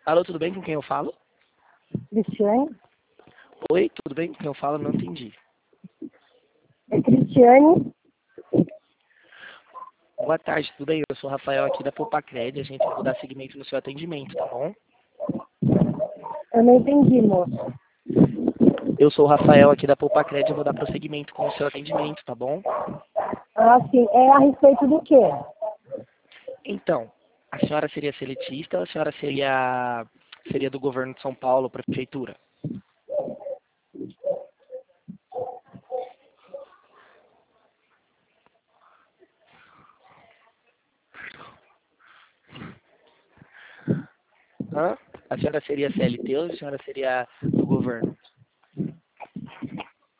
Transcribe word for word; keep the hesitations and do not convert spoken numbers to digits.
Alô, tudo bem? Com quem eu falo? Cristiane? Oi, tudo bem? Com quem eu falo? Não entendi. É Cristiane? Boa tarde, tudo bem? Eu sou o Rafael aqui da Popacred, a gente vai dar seguimento no seu atendimento, tá bom? Eu não entendi, moço. Eu sou o Rafael aqui da Popacred, eu vou dar prosseguimento com o seu atendimento, tá bom? Ah, sim. É a respeito do quê? Então, a senhora seria seletista ou a senhora seria, seria do governo de São Paulo, prefeitura? Hã? A senhora seria C L T ou a senhora seria do governo?